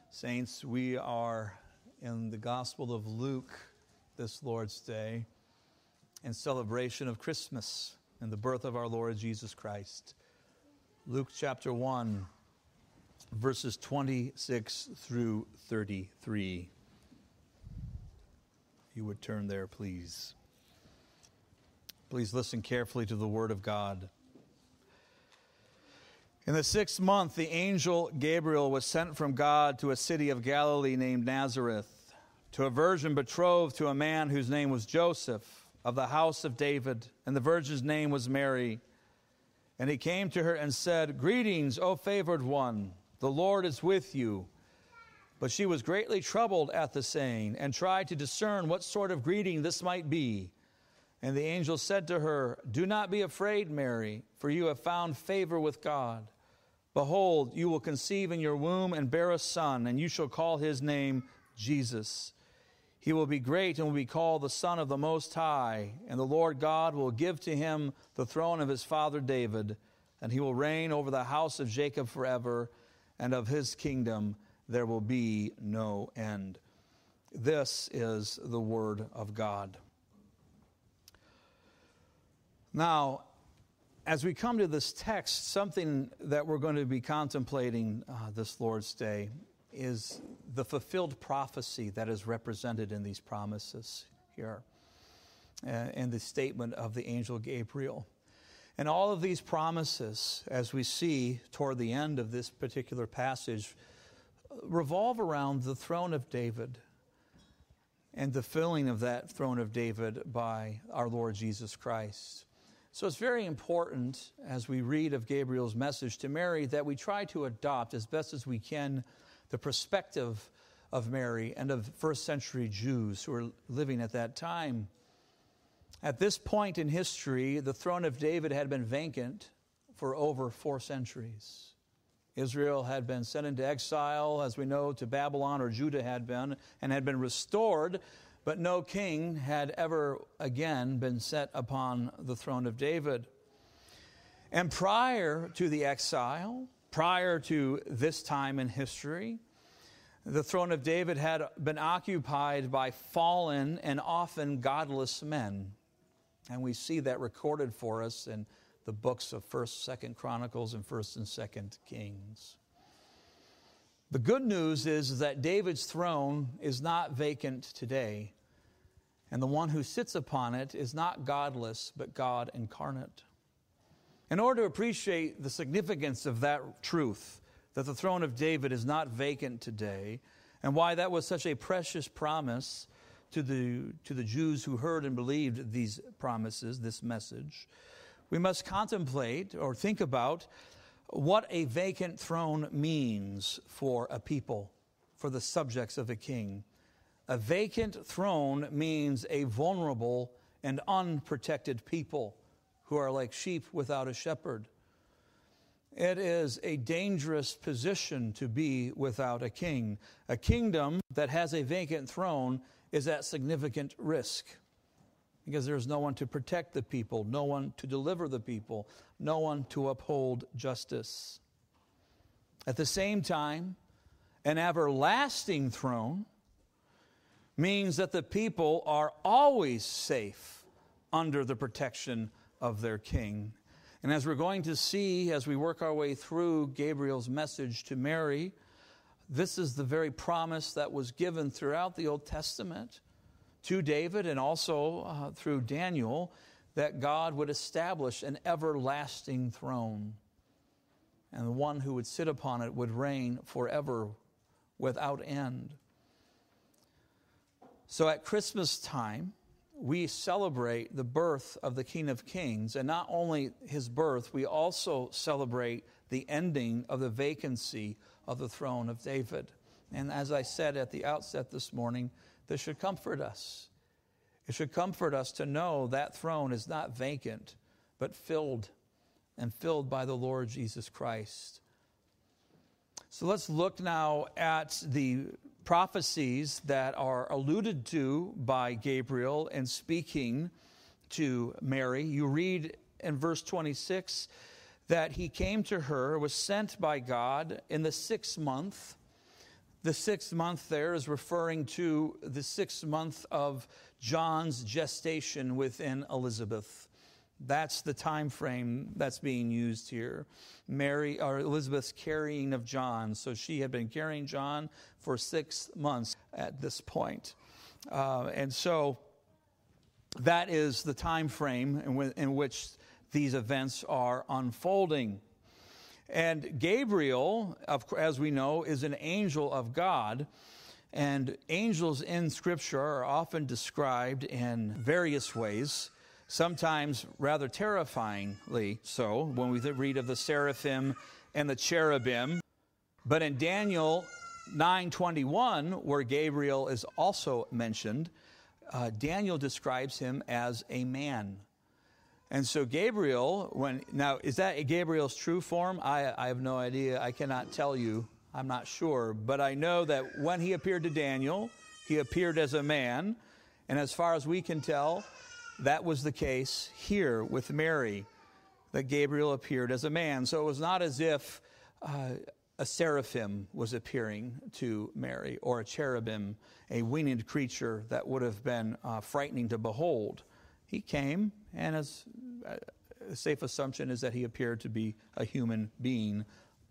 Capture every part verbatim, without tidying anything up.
Saints, we are in the Gospel of Luke this Lord's Day in celebration of Christmas and the birth of our Lord Jesus Christ. Luke chapter one, verses twenty-six through thirty-three. You would turn there, please. Please listen carefully to the Word of God. In the sixth month, the angel Gabriel was sent from God to a city of Galilee named Nazareth, to a virgin betrothed to a man whose name was Joseph, of the house of David, and the virgin's name was Mary. And he came to her and said, "Greetings, O favored one, the Lord is with you." But she was greatly troubled at the saying, and tried to discern what sort of greeting this might be. And the angel said to her, "Do not be afraid, Mary, for you have found favor with God. Behold, you will conceive in your womb and bear a son, and you shall call his name Jesus. He will be great and will be called the Son of the Most High, and the Lord God will give to him the throne of his father David, and he will reign over the house of Jacob forever, and of his kingdom there will be no end." This is the word of God. Now, as we come to this text, something that we're going to be contemplating uh, this Lord's Day is the fulfilled prophecy that is represented in these promises here, uh, in the statement of the angel Gabriel. And all of these promises, as we see toward the end of this particular passage, revolve around the throne of David and the filling of that throne of David by our Lord Jesus Christ. So it's very important, as we read of Gabriel's message to Mary, that we try to adopt as best as we can the perspective of Mary and of first century Jews who were living at that time. At this point in history, the throne of David had been vacant for over four centuries. Israel had been sent into exile, as we know, to Babylon, or Judah had been, and had been restored, but no king had ever again been set upon the throne of David. And prior to the exile, prior to this time in history, the throne of David had been occupied by fallen and often godless men. And we see that recorded for us in the books of First, Second Chronicles and First and Second Kings. The good news is that David's throne is not vacant today, and the one who sits upon it is not godless, but God incarnate. In order to appreciate the significance of that truth, that the throne of David is not vacant today, and why that was such a precious promise to the, to the Jews who heard and believed these promises, this message, we must contemplate or think about what a vacant throne means for a people, for the subjects of a king. A vacant throne means a vulnerable and unprotected people who are like sheep without a shepherd. It is a dangerous position to be without a king. A kingdom that has a vacant throne is at significant risk, because there's no one to protect the people, no one to deliver the people, no one to uphold justice. At the same time, an everlasting throne means that the people are always safe under the protection of their king. And as we're going to see as we work our way through Gabriel's message to Mary, this is the very promise that was given throughout the Old Testament to David and also uh, through Daniel, that God would establish an everlasting throne, and the one who would sit upon it would reign forever without end. So at Christmas time, we celebrate the birth of the King of Kings, and not only his birth, we also celebrate the ending of the vacancy of the throne of David. And as I said at the outset this morning, this should comfort us. It should comfort us to know that throne is not vacant, but filled, and filled by the Lord Jesus Christ. So let's look now at the prophecies that are alluded to by Gabriel in speaking to Mary. You read in verse twenty-six that he came to her, was sent by God in the sixth month. The sixth month there is referring to the sixth month of John's gestation within Elizabeth. That's the time frame that's being used here. Mary, or Elizabeth's carrying of John. So she had been carrying John for six months at this point. Uh, and so that is the time frame in, w- in which these events are unfolding. And Gabriel, as we know, is an angel of God. And angels in Scripture are often described in various ways, sometimes rather terrifyingly so, when we read of the seraphim and the cherubim. But in Daniel nine twenty-one, where Gabriel is also mentioned, uh, Daniel describes him as a man. And so Gabriel, when now, is that Gabriel's true form? I, I have no idea. I cannot tell you. I'm not sure. But I know that when he appeared to Daniel, he appeared as a man. And as far as we can tell, that was the case here with Mary, that Gabriel appeared as a man. So it was not as if uh, a seraphim was appearing to Mary, or a cherubim, a winged creature that would have been uh, frightening to behold. He came, and as a safe assumption is that he appeared to be a human being,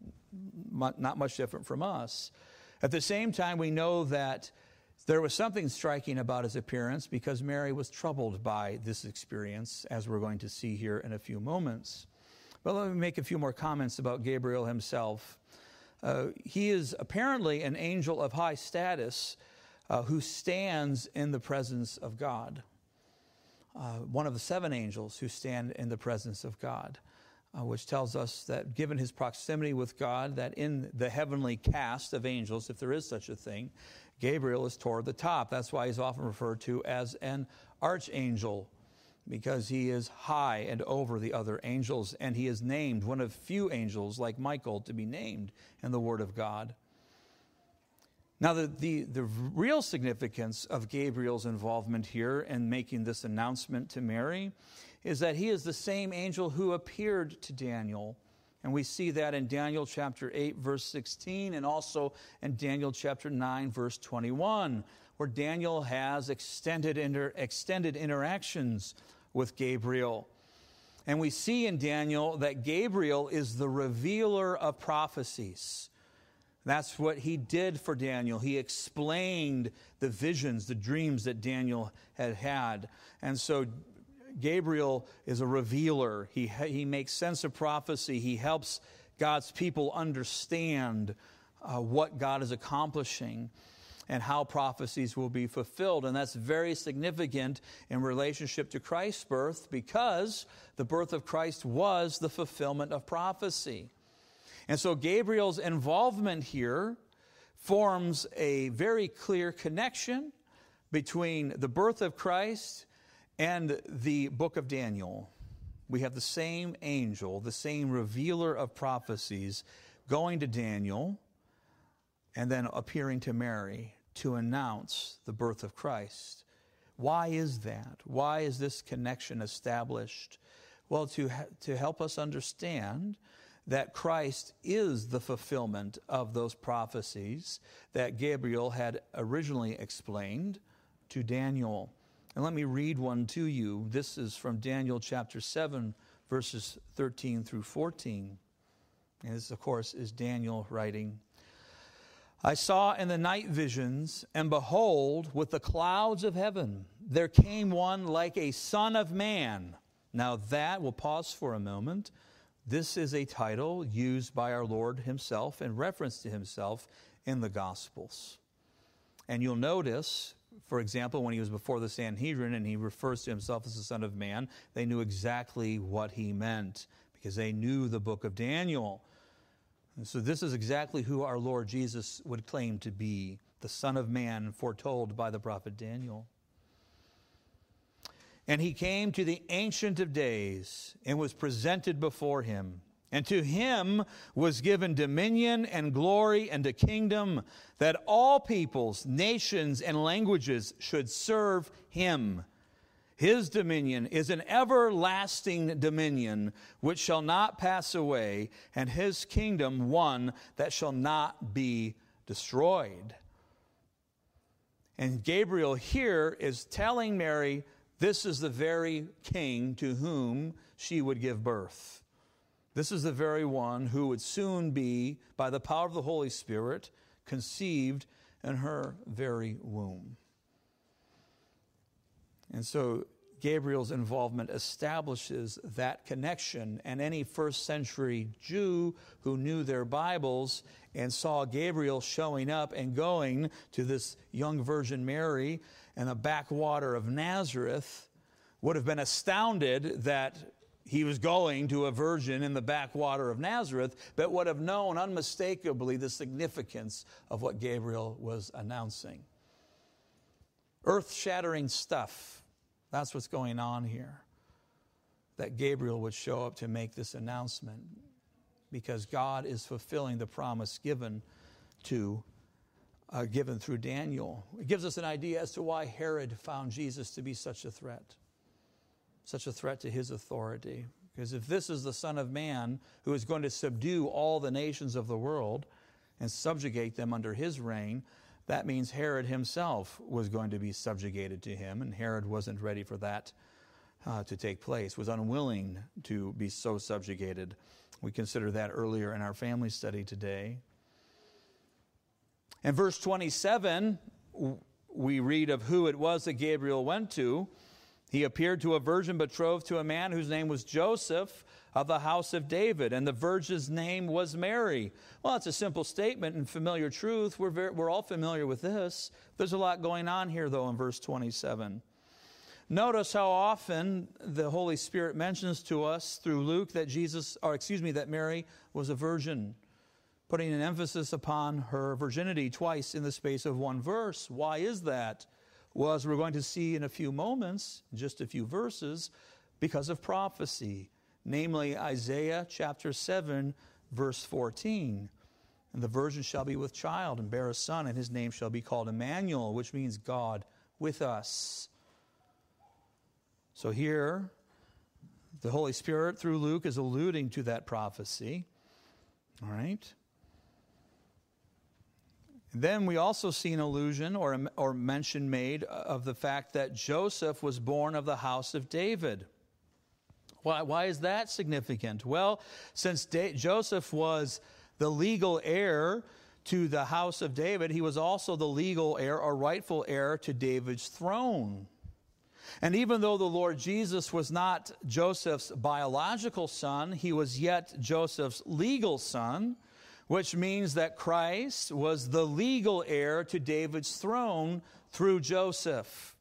not much different from us. At the same time, we know that there was something striking about his appearance, because Mary was troubled by this experience, as we're going to see here in a few moments. But let me make a few more comments about Gabriel himself. Uh, he is apparently an angel of high status uh, who stands in the presence of God. Uh, one of the seven angels who stand in the presence of God, uh, which tells us that given his proximity with God, that in the heavenly caste of angels, if there is such a thing, Gabriel is toward the top. That's why he's often referred to as an archangel, because he is high and over the other angels, and he is named, one of few angels like Michael to be named in the Word of God. Now, the, the, the real significance of Gabriel's involvement here in making this announcement to Mary is that he is the same angel who appeared to Daniel. And we see that in Daniel chapter eight, verse sixteen, and also in Daniel chapter nine, verse twenty-one, where Daniel has extended, inter, extended interactions with Gabriel. And we see in Daniel that Gabriel is the revealer of prophecies. That's what he did for Daniel. He explained the visions, the dreams that Daniel had had. And so Gabriel is a revealer. He, he makes sense of prophecy. He helps God's people understand uh, what God is accomplishing and how prophecies will be fulfilled. And that's very significant in relationship to Christ's birth, because the birth of Christ was the fulfillment of prophecy. And so Gabriel's involvement here forms a very clear connection between the birth of Christ and the book of Daniel. We have the same angel, the same revealer of prophecies, going to Daniel and then appearing to Mary to announce the birth of Christ. Why is that? Why is this connection established? Well, to, to help us understand that Christ is the fulfillment of those prophecies that Gabriel had originally explained to Daniel. And let me read one to you. This is from Daniel chapter seven, verses thirteen through fourteen. And this, of course, is Daniel writing. I saw in the night visions, and behold, with the clouds of heaven, there came one like a son of man. Now that, we'll pause for a moment. This is a title used by our Lord himself in reference to himself in the Gospels. And you'll notice, for example, when he was before the Sanhedrin and he refers to himself as the Son of Man, they knew exactly what he meant, because they knew the book of Daniel. And so this is exactly who our Lord Jesus would claim to be, the Son of Man foretold by the prophet Daniel. And he came to the Ancient of Days and was presented before him. And to him was given dominion and glory and a kingdom, that all peoples, nations, and languages should serve him. His dominion is an everlasting dominion which shall not pass away, and his kingdom one that shall not be destroyed. And Gabriel here is telling Mary, this is the very king to whom she would give birth. This is the very one who would soon be, by the power of the Holy Spirit, conceived in her very womb. And so Gabriel's involvement establishes that connection, and any first century Jew who knew their Bibles and saw Gabriel showing up and going to this young Virgin Mary in the backwater of Nazareth would have been astounded that he was going to a virgin in the backwater of Nazareth, but would have known unmistakably the significance of what Gabriel was announcing. Earth-shattering stuff. That's what's going on here. That Gabriel would show up to make this announcement because God is fulfilling the promise given to uh, given through Daniel. It gives us an idea as to why Herod found Jesus to be such a threat. Such a threat to his authority. Because if this is the Son of Man who is going to subdue all the nations of the world and subjugate them under his reign, that means Herod himself was going to be subjugated to him, and Herod wasn't ready for that uh, to take place, was unwilling to be so subjugated. We considered that earlier in our family study today. In verse twenty-seven, we read of who it was that Gabriel went to. He appeared to a virgin betrothed to a man whose name was Joseph of the house of David, and the virgin's name was Mary. Well, it's a simple statement and familiar truth. We're very, we're all familiar with this. There's a lot going on here, though, in verse twenty-seven. Notice how often the Holy Spirit mentions to us through Luke that Jesus, or excuse me, that Mary was a virgin, putting an emphasis upon her virginity twice in the space of one verse. Why is that? Well, as we're going to see in a few moments, just a few verses, because of prophecy, namely Isaiah chapter seven, verse fourteen. And the virgin shall be with child and bear a son, and his name shall be called Emmanuel, which means God with us. So here, the Holy Spirit through Luke is alluding to that prophecy. All right. Then we also see an allusion or, or mention made of the fact that Joseph was born of the house of David. Why, why is that significant? Well, since da- Joseph was the legal heir to the house of David, he was also the legal heir or rightful heir to David's throne. And even though the Lord Jesus was not Joseph's biological son, he was yet Joseph's legal son, which means that Christ was the legal heir to David's throne through Joseph.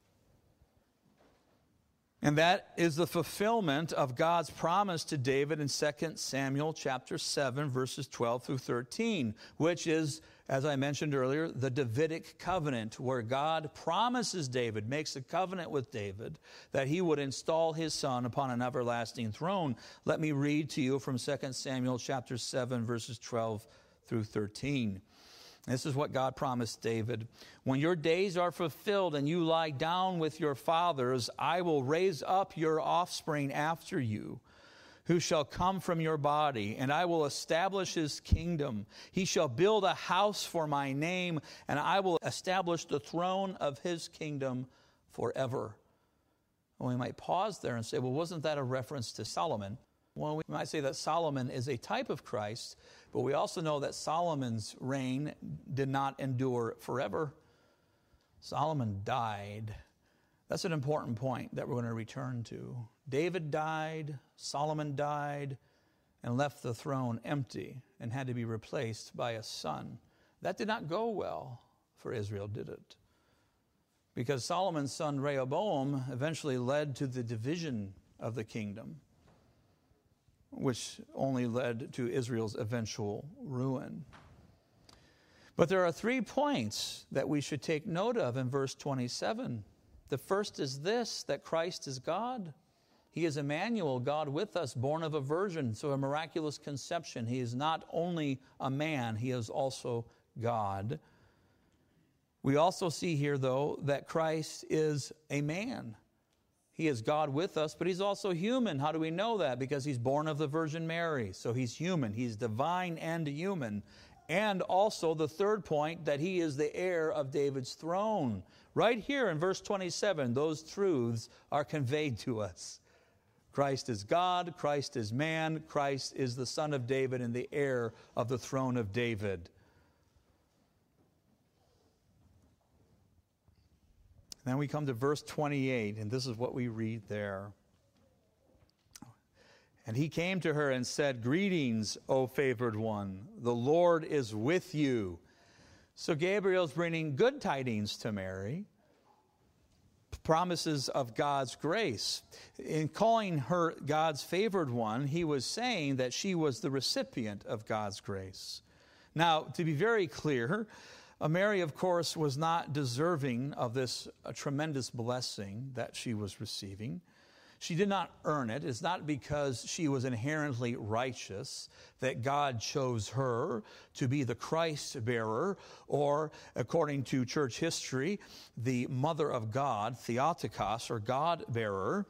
And that is the fulfillment of God's promise to David in Second Samuel chapter seven, verses twelve through thirteen, which is, as I mentioned earlier, the Davidic covenant, where God promises David, makes a covenant with David, that he would install his son upon an everlasting throne. Let me read to you from Second Samuel chapter seven, verses twelve through thirteen. This is what God promised David. When your days are fulfilled and you lie down with your fathers, I will raise up your offspring after you, who shall come from your body, and I will establish his kingdom. He shall build a house for my name, and I will establish the throne of his kingdom forever. Well, we might pause there and say, well, wasn't that a reference to Solomon? Well, we might say that Solomon is a type of Christ, but we also know that Solomon's reign did not endure forever. Solomon died. That's an important point that we're going to return to. David died, Solomon died, and left the throne empty and had to be replaced by a son. That did not go well for Israel, did it? Because Solomon's son Rehoboam eventually led to the division of the kingdom, which only led to Israel's eventual ruin. But there are three points that we should take note of in verse twenty-seven. The first is this, that Christ is God. He is Emmanuel, God with us, born of a virgin, so a miraculous conception. He is not only a man, he is also God. We also see here, though, that Christ is a man. He is God with us, but he's also human. How do we know that? Because he's born of the Virgin Mary. So he's human. He's divine and human. And also the third point, that he is the heir of David's throne. Right here in verse twenty-seven, those truths are conveyed to us. Christ is God, Christ is man, Christ is the son of David and the heir of the throne of David. Then we come to verse twenty-eight, and this is what we read there. And he came to her and said, "Greetings, O favored one, the Lord is with you." So Gabriel's bringing good tidings to Mary, promises of God's grace. In calling her God's favored one, he was saying that she was the recipient of God's grace. Now, to be very clear, Mary, of course, was not deserving of this tremendous blessing that she was receiving. She did not earn it. It's not because she was inherently righteous that God chose her to be the Christ bearer, or, according to church history, the mother of God, Theotokos, or God bearer.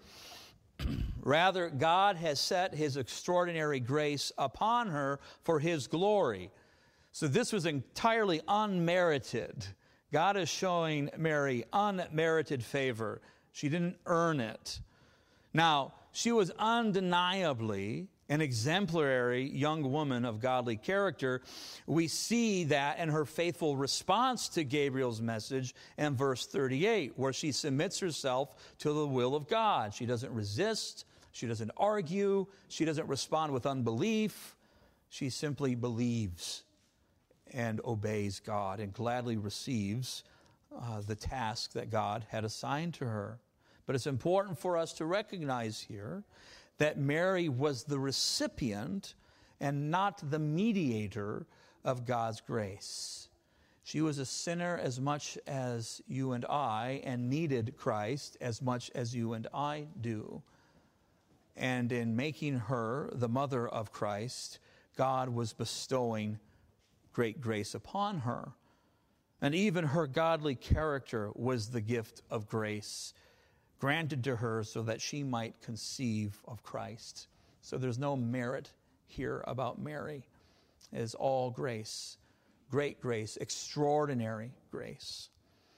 Rather, God has set his extraordinary grace upon her for his glory. So this was entirely unmerited. God is showing Mary unmerited favor. She didn't earn it. Now, she was undeniably an exemplary young woman of godly character. We see that in her faithful response to Gabriel's message in verse thirty-eight, where she submits herself to the will of God. She doesn't resist. She doesn't argue. She doesn't respond with unbelief. She simply believes and obeys God and gladly receives uh, the task that God had assigned to her. But it's important for us to recognize here that Mary was the recipient and not the mediator of God's grace. She was a sinner as much as you and I, and needed Christ as much as you and I do. And in making her the mother of Christ, God was bestowing great grace upon her. And even her godly character was the gift of grace granted to her so that she might conceive of Christ. So there's no merit here about Mary. It is all grace, great grace, extraordinary grace.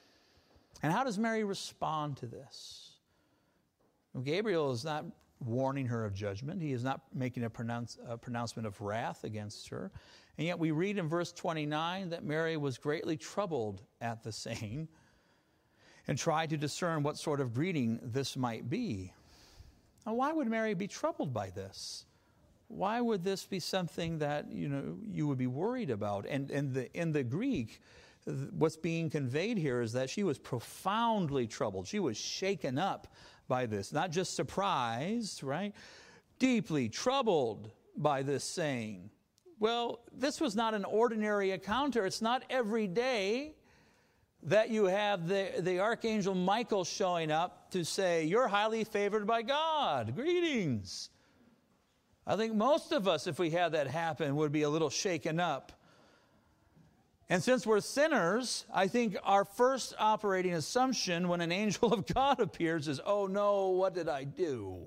And how does Mary respond to this? Well, Gabriel is not warning her of judgment. He is not making a, pronounce, a pronouncement of wrath against her. And yet we read in verse twenty-nine that Mary was greatly troubled at the saying, and tried to discern what sort of greeting this might be. Now, why would Mary be troubled by this? Why would this be something that, you know, you would be worried about? And, and the, in the Greek, what's being conveyed here is that she was profoundly troubled. She was shaken up by this, not just surprised, right? Deeply troubled by this saying. Well, this was not an ordinary encounter. It's not every day that you have the, the archangel Michael showing up to say, "You're highly favored by God. Greetings." I think most of us, if we had that happen, would be a little shaken up. And since we're sinners, I think our first operating assumption when an angel of God appears is, "Oh no, what did I do?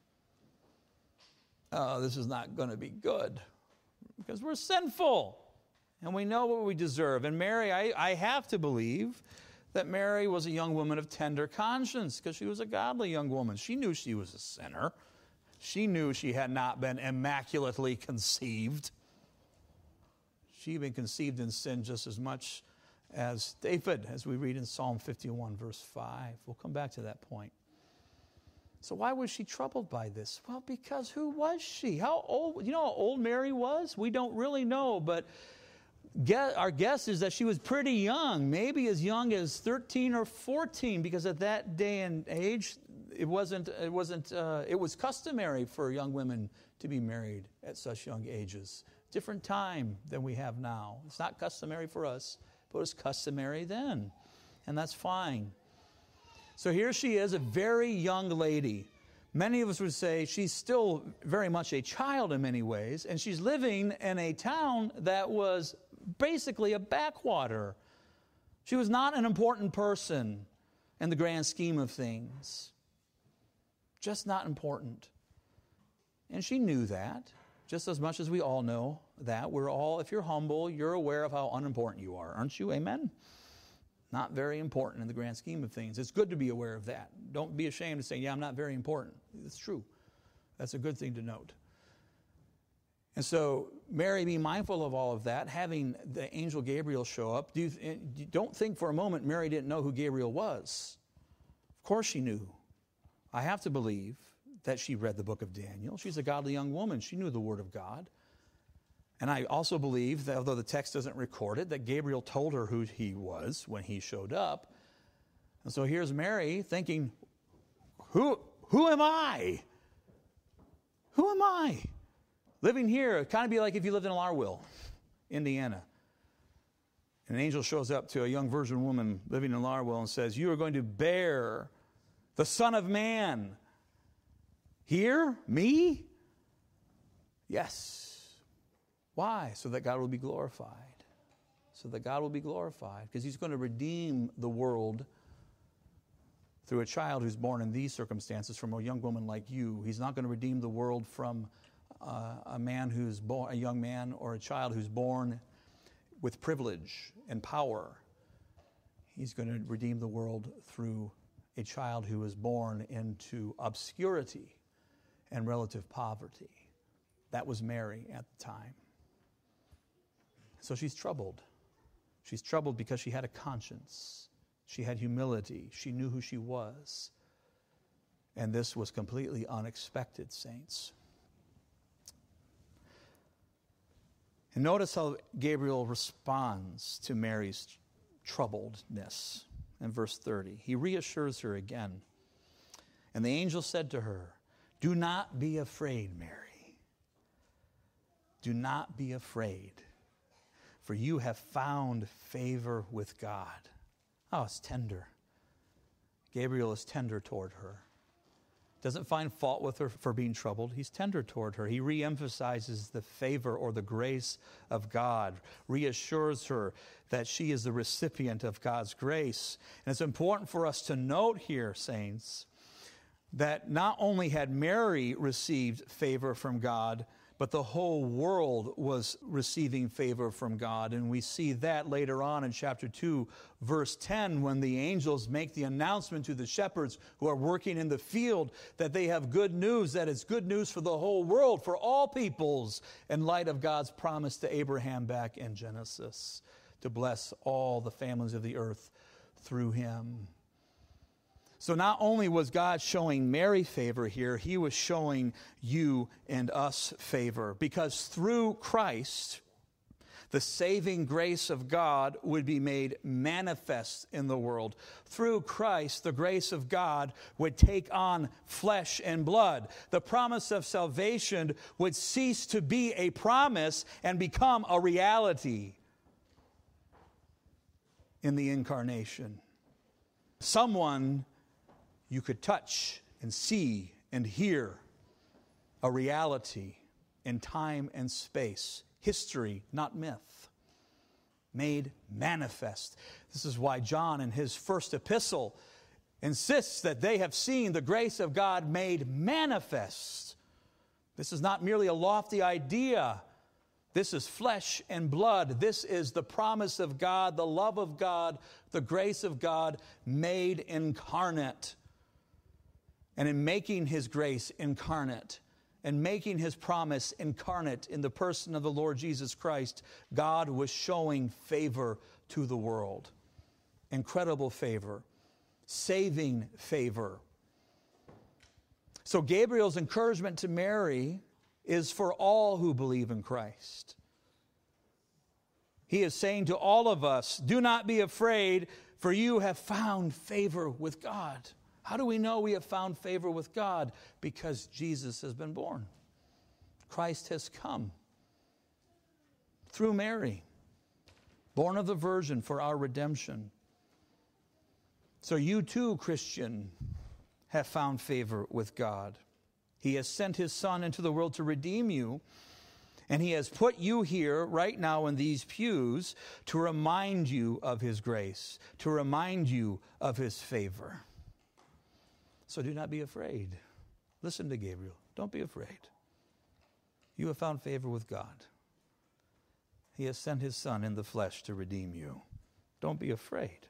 Oh, this is not going to be good." Because we're sinful. And we know what we deserve. And Mary, I, I have to believe that Mary was a young woman of tender conscience, because she was a godly young woman. She knew she was a sinner. She knew she had not been immaculately conceived. She had been conceived in sin just as much as David, as we read in Psalm fifty-one, verse five. We'll come back to that point. So why was she troubled by this? Well, because who was she? How old? You know how old Mary was? We don't really know, but our guess is that she was pretty young, maybe as young as thirteen or fourteen, because at that day and age, it wasn't, it wasn't, uh, it was customary for young women to be married at such young ages. Different time than we have now. It's not customary for us, but it's customary then, and that's fine. So here she is, a very young lady. Many of us would say she's still very much a child in many ways, and she's living in a town that was basically a backwater. She was not an important person in the grand scheme of things. Just not important. And she knew that. just as much as we all know that. We're all, if you're humble, you're aware of how unimportant you are, aren't you? Amen? Not very important in the grand scheme of things. It's good to be aware of that. Don't be ashamed to say, yeah, I'm not very important. It's true. That's a good thing to note. And so, Mary, be mindful of all of that, having the angel Gabriel show up. Do you, don't think for a moment Mary didn't know who Gabriel was. Of course she knew. I have to believe that she read the book of Daniel. She's a godly young woman. She knew the word of God. And I also believe that, although the text doesn't record it, that Gabriel told her who he was when he showed up. And so here's Mary thinking, who, who am I? Who am I? Living here, it'd kind of be like if you lived in Larwill, Indiana. And an angel shows up to a young virgin woman living in Larwill and says, you are going to bear the Son of Man. Here? Me? Yes. Why? So that God will be glorified. So that God will be glorified. Because he's going to redeem the world through a child who's born in these circumstances from a young woman like you. He's not going to redeem the world from uh, a man who's born, a young man or a child who's born with privilege and power. He's going to redeem the world through a child who was born into obscurity and relative poverty. That was Mary at the time. So she's troubled. She's troubled because she had a conscience. She had humility. She knew who she was. And this was completely unexpected, saints. And notice how Gabriel responds to Mary's troubledness in verse thirty. He reassures her again. And the angel said to her, do not be afraid, Mary. Do not be afraid, for you have found favor with God. Oh, it's tender. Gabriel is tender toward her. Doesn't find fault with her for being troubled. He's tender toward her. He reemphasizes the favor or the grace of God, reassures her that she is the recipient of God's grace. And it's important for us to note here, saints, that not only had Mary received favor from God, but the whole world was receiving favor from God. And we see that later on in chapter two, verse ten, when the angels make the announcement to the shepherds who are working in the field that they have good news, that it's good news for the whole world, for all peoples, in light of God's promise to Abraham back in Genesis, to bless all the families of the earth through him. So not only was God showing Mary favor here, he was showing you and us favor. Because through Christ, the saving grace of God would be made manifest in the world. Through Christ, the grace of God would take on flesh and blood. The promise of salvation would cease to be a promise and become a reality in the incarnation. Someone you could touch and see and hear, a reality in time and space, history, not myth, made manifest. This is why John in his first epistle insists that they have seen the grace of God made manifest. This is not merely a lofty idea. This is flesh and blood. This is the promise of God, the love of God, the grace of God made incarnate. And in making his grace incarnate and making his promise incarnate in the person of the Lord Jesus Christ, God was showing favor to the world. Incredible favor. Saving favor. So Gabriel's encouragement to Mary is for all who believe in Christ. He is saying to all of us, do not be afraid, for you have found favor with God. How do we know we have found favor with God? Because Jesus has been born. Christ has come through Mary, born of the Virgin for our redemption. So you too, Christian, have found favor with God. He has sent his Son into the world to redeem you, and he has put you here right now in these pews to remind you of his grace, to remind you of his favor. So do not be afraid. Listen to Gabriel. Don't be afraid. you have found favor with God. He has sent his Son in the flesh to redeem you. Don't be afraid.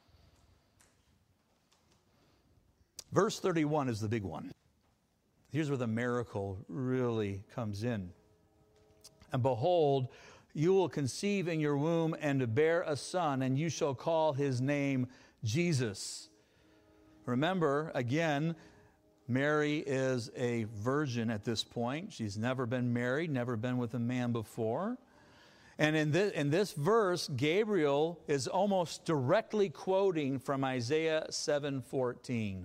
Verse thirty-one is the big one. Here's where the miracle really comes in. And behold, you will conceive in your womb and bear a son, and you shall call his name Jesus. Remember, again, Mary is a virgin at this point. She's never been married, never been with a man before. And in this, in this verse, Gabriel is almost directly quoting from Isaiah seven fourteen.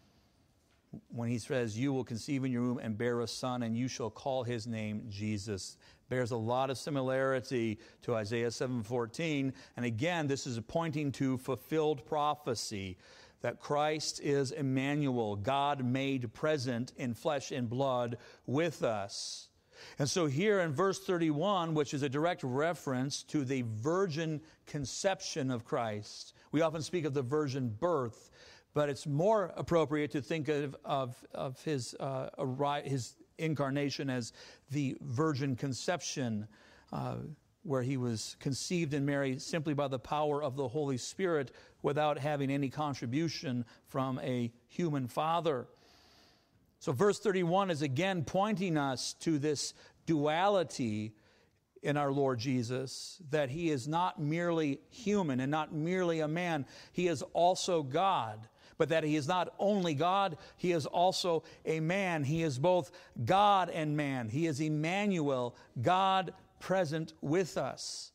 When he says, you will conceive in your womb and bear a son, and you shall call his name Jesus. Bears a lot of similarity to Isaiah seven fourteen. And again, this is pointing to fulfilled prophecy, that Christ is Emmanuel, God made present in flesh and blood with us. And so here in verse thirty-one, which is a direct reference to the virgin conception of Christ, we often speak of the virgin birth, but it's more appropriate to think of, of, of his, uh, his incarnation as the virgin conception, uh, where he was conceived in Mary simply by the power of the Holy Spirit without having any contribution from a human father. So verse thirty-one is again pointing us to this duality in our Lord Jesus, that he is not merely human and not merely a man. He is also God. But that he is not only God, he is also a man. He is both God and man. He is Emmanuel, God present with us,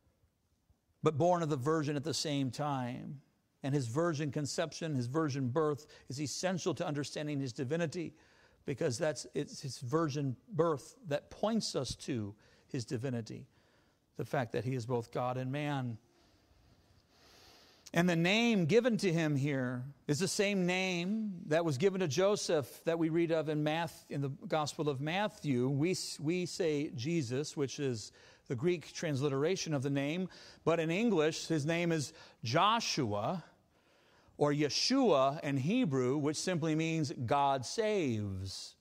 but born of the virgin at the same time. And his virgin conception, his virgin birth is essential to understanding his divinity, because that's it's his virgin birth that points us to his divinity, the fact that he is both God and man. And the name given to him here is the same name that was given to Joseph that we read of in Math, in the Gospel of Matthew. We, we say Jesus, which is the Greek transliteration of the name. But in English, his name is Joshua, or Yeshua in Hebrew, which simply means God saves.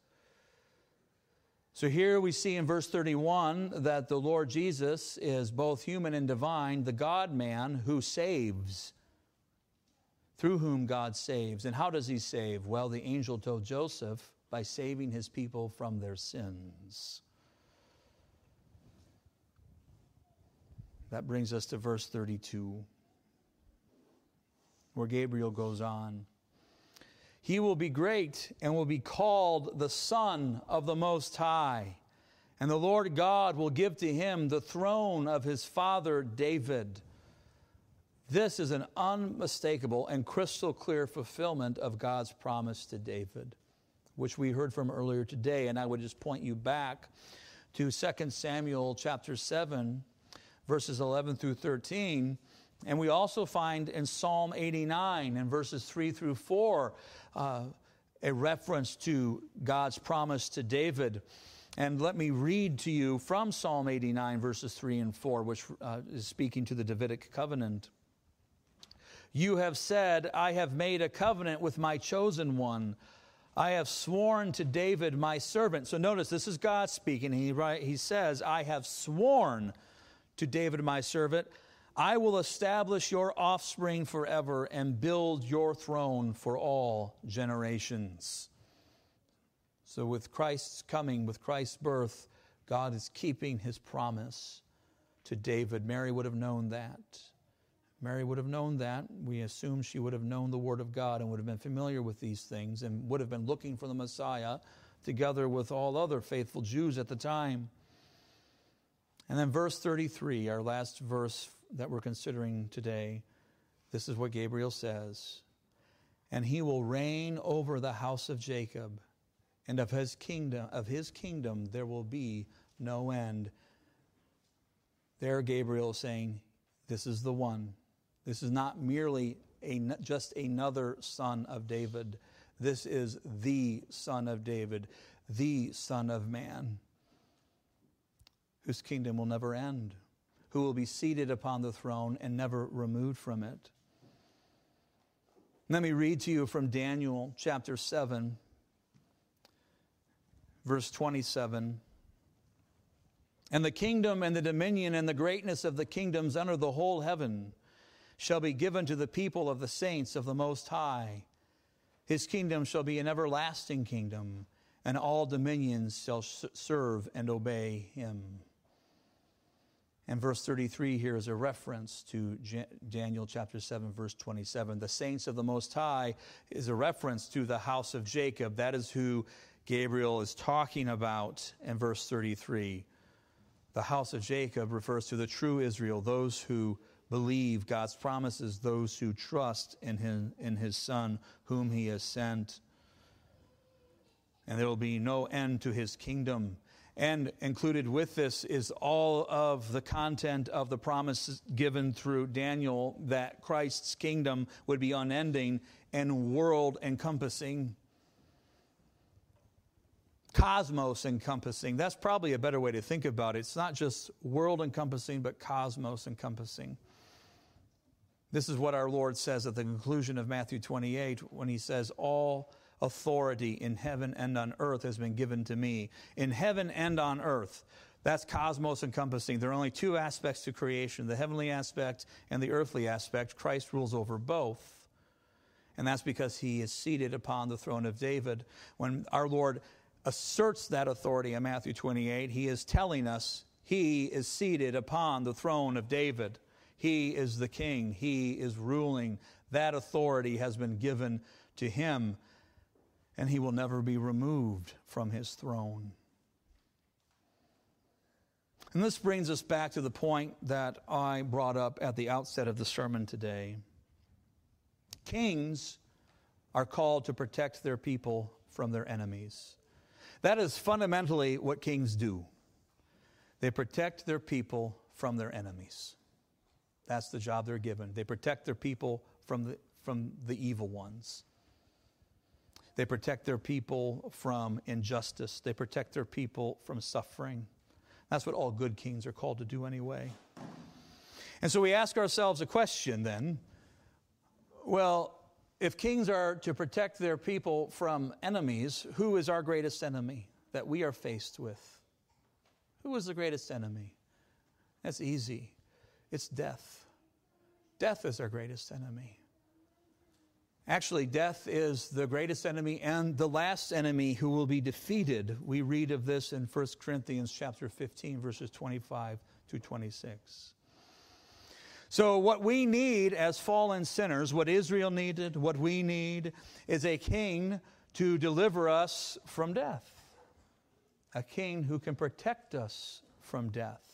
So here we see in verse thirty-one that the Lord Jesus is both human and divine, the God-man who saves, through whom God saves. And how does he save? Well, the angel told Joseph, by saving his people from their sins. That brings us to verse thirty-two, where Gabriel goes on. He will be great and will be called the Son of the Most High. And the Lord God will give to him the throne of his father David. This is an unmistakable and crystal clear fulfillment of God's promise to David, which we heard from earlier today. And I would just point you back to Second Samuel chapter seven, verses eleven through thirteen. And we also find in Psalm eighty-nine and verses three through four uh, a reference to God's promise to David. And let me read to you from Psalm eighty-nine verses three and four, which uh, is speaking to the Davidic covenant. You have said, I have made a covenant with my chosen one. I have sworn to David, my servant. So notice, this is God speaking. He, he says, I have sworn to David, my servant, I will establish your offspring forever and build your throne for all generations. So with Christ's coming, with Christ's birth, God is keeping his promise to David. Mary would have known that. Mary would have known that. We assume she would have known the Word of God and would have been familiar with these things and would have been looking for the Messiah together with all other faithful Jews at the time. And then verse thirty-three, our last verse that we're considering today, this is what Gabriel says. And he will reign over the house of Jacob, and of his kingdom, of his kingdom there will be no end. There Gabriel is saying, this is the one. This is not merely a, just another son of David. This is the Son of David, the Son of Man, whose kingdom will never end, who will be seated upon the throne and never removed from it. Let me read to you from Daniel chapter seven, verse twenty-seven. And the kingdom and the dominion and the greatness of the kingdoms under the whole heaven shall be given to the people of the saints of the Most High. His kingdom shall be an everlasting kingdom, and all dominions shall serve and obey him. And verse thirty-three here is a reference to Daniel chapter seven, verse twenty-seven. The saints of the Most High is a reference to the house of Jacob. That is who Gabriel is talking about in verse thirty-three. The house of Jacob refers to the true Israel, those who believe God's promises, those who trust in him, in his Son, whom he has sent. And there will be no end to his kingdom. And included with this is all of the content of the promises given through Daniel that Christ's kingdom would be unending and world-encompassing. Cosmos encompassing. That's probably a better way to think about it. It's not just world encompassing, but cosmos encompassing. This is what our Lord says at the conclusion of Matthew twenty-eight when he says, all authority in heaven and on earth has been given to me. In heaven and on earth. That's cosmos encompassing. There are only two aspects to creation, the heavenly aspect and the earthly aspect. Christ rules over both. And that's because he is seated upon the throne of David. When our Lord asserts that authority in Matthew twenty-eight, he is telling us he is seated upon the throne of David. He is the king. He is ruling. That authority has been given to him, and he will never be removed from his throne. And this brings us back to the point that I brought up at the outset of the sermon today. Kings are called to protect their people from their enemies. That is fundamentally what kings do. They protect their people from their enemies. That's the job they're given. They protect their people from the, from the evil ones. They protect their people from injustice. They protect their people from suffering. That's what all good kings are called to do anyway. And so we ask ourselves a question then. Well, if kings are to protect their people from enemies, who is our greatest enemy that we are faced with? Who is the greatest enemy? That's easy. It's death. Death is our greatest enemy. Actually, death is the greatest enemy and the last enemy who will be defeated. We read of this in First Corinthians chapter fifteen, verses twenty-five to twenty-six. So what we need as fallen sinners, what Israel needed, what we need, is a king to deliver us from death. A king who can protect us from death.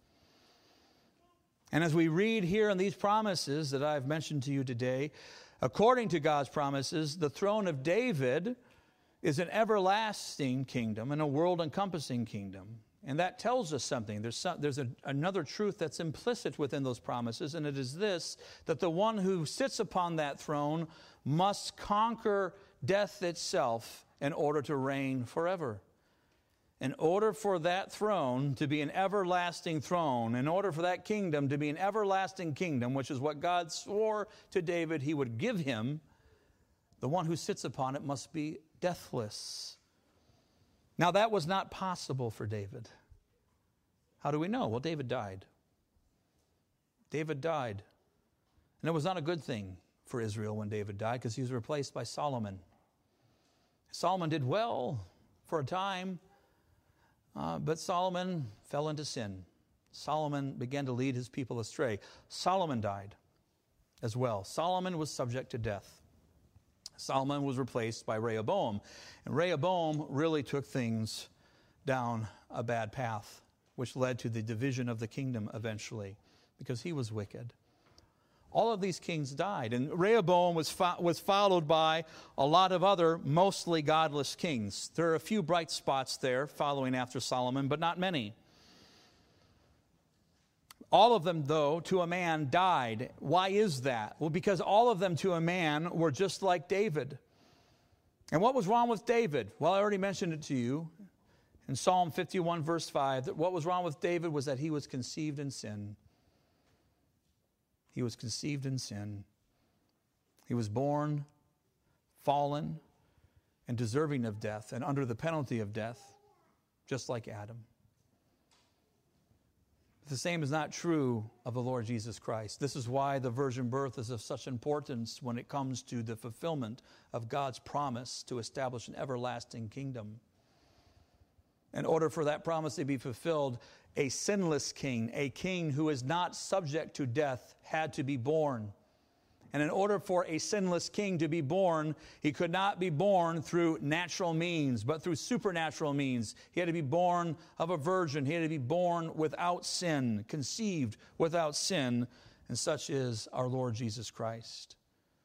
And as we read here in these promises that I've mentioned to you today, according to God's promises, the throne of David is an everlasting kingdom and a world-encompassing kingdom. And that tells us something. There's, some, there's a, another truth that's implicit within those promises, and it is this, that the one who sits upon that throne must conquer death itself in order to reign forever. In order for that throne to be an everlasting throne, in order for that kingdom to be an everlasting kingdom, which is what God swore to David he would give him, the one who sits upon it must be deathless. Now, that was not possible for David. How do we know? Well, David died. David died. And it was not a good thing for Israel when David died because he was replaced by Solomon. Solomon did well for a time, uh, but Solomon fell into sin. Solomon began to lead his people astray. Solomon died as well. Solomon was subject to death. Solomon was replaced by Rehoboam. And Rehoboam really took things down a bad path, which led to the division of the kingdom eventually, because he was wicked. All of these kings died, and Rehoboam was fo- was followed by a lot of other mostly godless kings. There are a few bright spots there following after Solomon, but not many. All of them, though, to a man died. Why is that? Well, because all of them to a man were just like David. And what was wrong with David? Well, I already mentioned it to you in Psalm fifty-one, verse five, that what was wrong with David was that he was conceived in sin. He was conceived in sin. He was born, fallen, and deserving of death, and under the penalty of death, just like Adam. The same is not true of the Lord Jesus Christ. This is why the virgin birth is of such importance when it comes to the fulfillment of God's promise to establish an everlasting kingdom. In order for that promise to be fulfilled, a sinless king, a king who is not subject to death, had to be born. And in order for a sinless king to be born, he could not be born through natural means, but through supernatural means. He had to be born of a virgin. He had to be born without sin, conceived without sin, and such is our Lord Jesus Christ.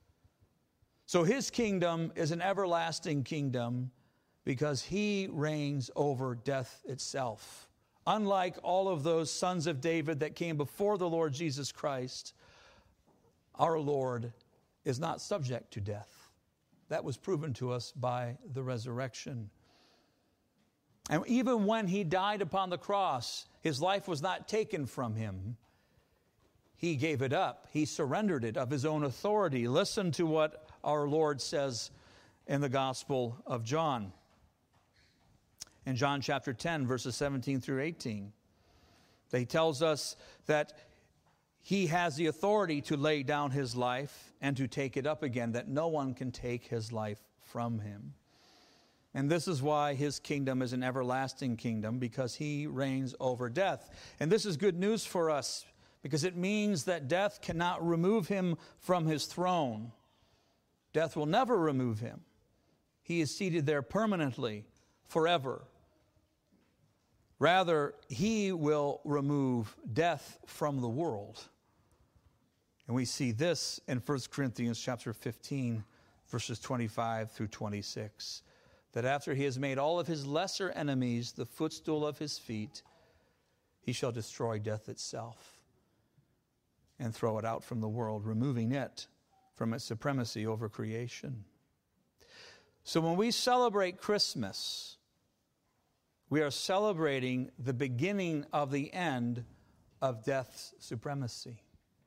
So his kingdom is an everlasting kingdom because he reigns over death itself. Unlike all of those sons of David that came before the Lord Jesus Christ, our Lord is not subject to death. That was proven to us by the resurrection. And even when he died upon the cross, his life was not taken from him. He gave it up. He surrendered it of his own authority. Listen to what our Lord says in the Gospel of John. In John chapter ten, verses seventeen through eighteen, he tells us that he has the authority to lay down his life and to take it up again, that no one can take his life from him. And this is why his kingdom is an everlasting kingdom, because he reigns over death. And this is good news for us, because it means that death cannot remove him from his throne. Death will never remove him. He is seated there permanently, forever. Rather, he will remove death from the world. And we see this in First Corinthians chapter fifteen, verses twenty-five through twenty-six. That after he has made all of his lesser enemies the footstool of his feet, he shall destroy death itself and throw it out from the world, removing it from its supremacy over creation. So when we celebrate Christmas, we are celebrating the beginning of the end of death's supremacy.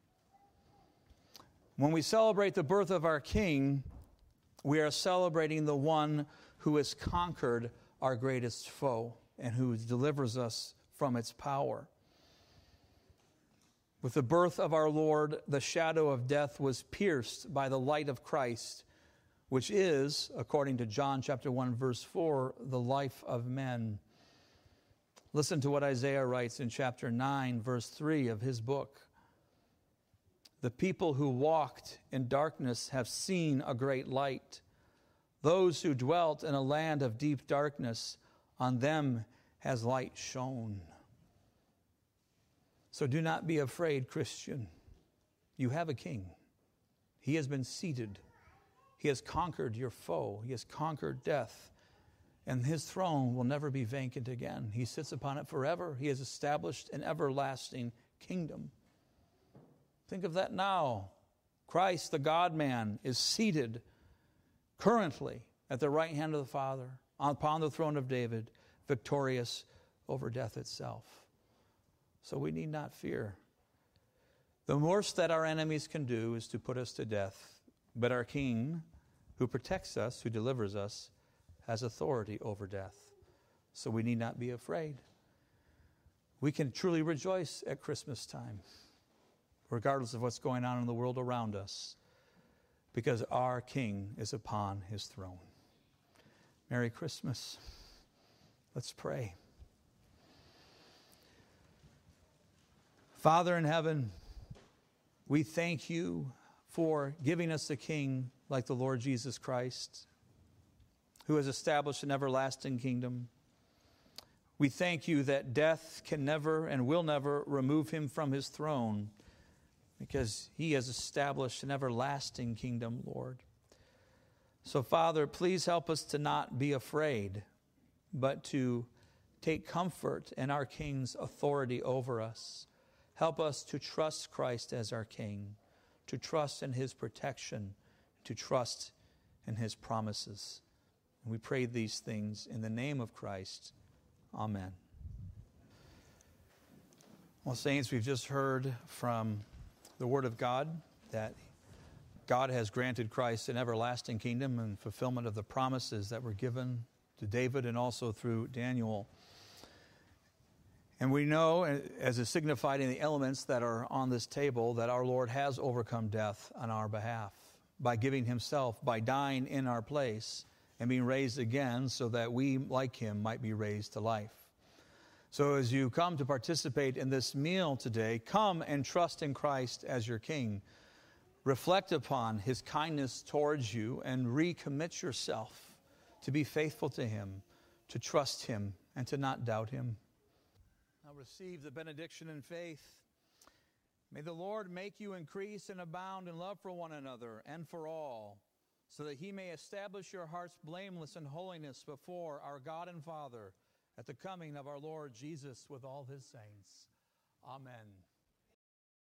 When we celebrate the birth of our King, we are celebrating the one who has conquered our greatest foe and who delivers us from its power. With the birth of our Lord, the shadow of death was pierced by the light of Christ, which is, according to John chapter one, verse four, the life of men. Listen to what Isaiah writes in chapter nine, verse three of his book. The people who walked in darkness have seen a great light. Those who dwelt in a land of deep darkness, on them has light shone. So do not be afraid, Christian. You have a king. He has been seated. He has conquered your foe. He has conquered death. And his throne will never be vacant again. He sits upon it forever. He has established an everlasting kingdom. Think of that now. Christ, the God-man, is seated currently at the right hand of the Father, upon the throne of David, victorious over death itself. So we need not fear. The worst that our enemies can do is to put us to death. But our King, who protects us, who delivers us, has authority over death. So we need not be afraid. We can truly rejoice at Christmas time, regardless of what's going on in the world around us, because our King is upon his throne. Merry Christmas. Let's pray. Father in heaven, we thank you for giving us a King like the Lord Jesus Christ, who has established an everlasting kingdom. We thank you that death can never and will never remove him from his throne, because he has established an everlasting kingdom, Lord. So, Father, please help us to not be afraid, but to take comfort in our King's authority over us. Help us to trust Christ as our King, to trust in his protection, to trust in his promises. And we pray these things in the name of Christ. Amen. Well, saints, we've just heard from the Word of God that God has granted Christ an everlasting kingdom and fulfillment of the promises that were given to David and also through Daniel. And we know, as is signified in the elements that are on this table, that our Lord has overcome death on our behalf by giving himself, by dying in our place and being raised again so that we, like him, might be raised to life. So as you come to participate in this meal today, come and trust in Christ as your King. Reflect upon his kindness towards you and recommit yourself to be faithful to him, to trust him, and to not doubt him. Now receive the benediction in faith. May the Lord make you increase and abound in love for one another and for all, so that he may establish your hearts blameless in holiness before our God and Father at the coming of our Lord Jesus with all his saints. Amen.